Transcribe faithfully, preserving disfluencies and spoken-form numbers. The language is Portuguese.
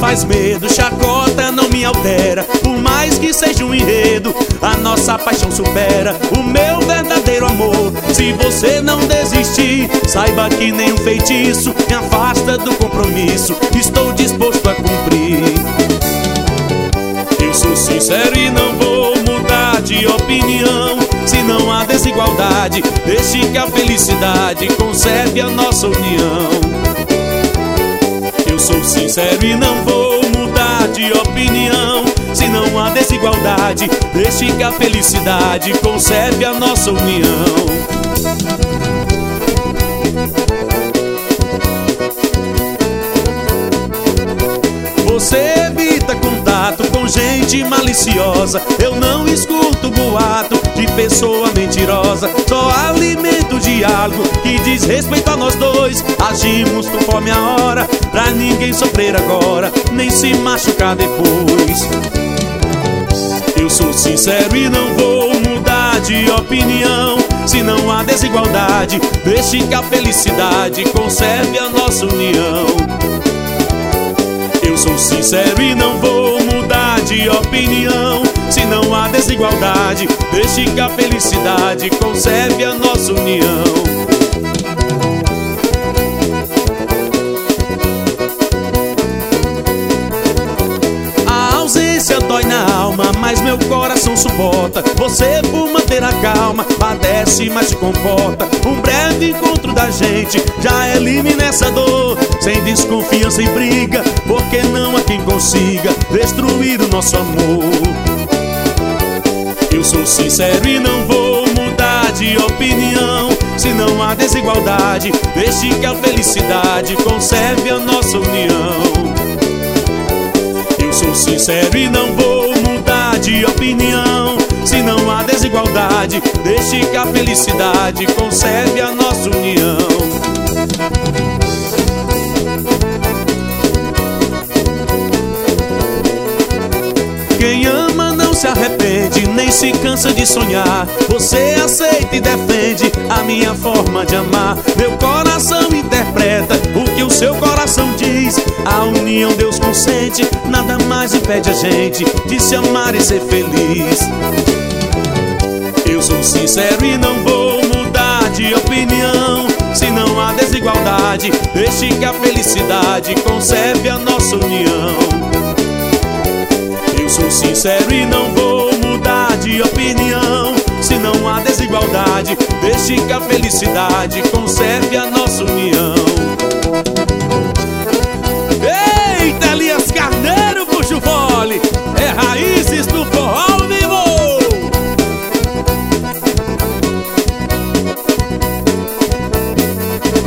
faz medo, chacota não me altera. Por mais que seja um enredo, a nossa paixão supera o meu verdadeiro amor. Se você não desistir, saiba que nenhum feitiço me afasta do compromisso. Estou disposto a cumprir. Eu sou sincero e não vou mudar de opinião. Se não há desigualdade, deixe que a felicidade conserve a nossa união. Eu sou sincero e não vou mudar de opinião. Se não há desigualdade, deixe que a felicidade conserve a nossa união. Você evita contato com gente maliciosa. Eu não escuto boato de pessoa mentirosa. Só alimento o diálogo que diz respeito a nós dois. Agimos conforme a hora, pra ninguém sofrer agora, nem se machucar depois. Eu sou sincero e não vou mudar de opinião. Se não há desigualdade, deixe que a felicidade conserve a nossa união. Eu sou sincero e não vou mudar de opinião. Se não há desigualdade, deixe que a felicidade conserve a nossa união. A ausência dói na alma, mas meu coração suporta. Você, por manter a calma, padece, mas se comporta. Um breve encontro da gente já elimina essa dor. Sem desconfiança e briga, porque não há quem consiga destruir o nosso amor. Eu sou sincero e não vou mudar de opinião. Se não há desigualdade, deixe que a felicidade conserve a nossa união. Eu sou sincero e não vou mudar de opinião. Se não há desigualdade, deixe que a felicidade conserve a nossa união. Quem ama não se arrepende, nem se cansa de sonhar. Você aceita e defende a minha forma de amar. Meu coração interpreta o que o seu coração diz. A união Deus consente, nada mais impede a gente de se amar e ser feliz. Eu sou sincero e não vou mudar de opinião. Se não há desigualdade, deixe que a felicidade conserve a nossa união. Eu sou sincero e não vou mudar de opinião. Se não há desigualdade, deixe que a felicidade conserve a nossa união.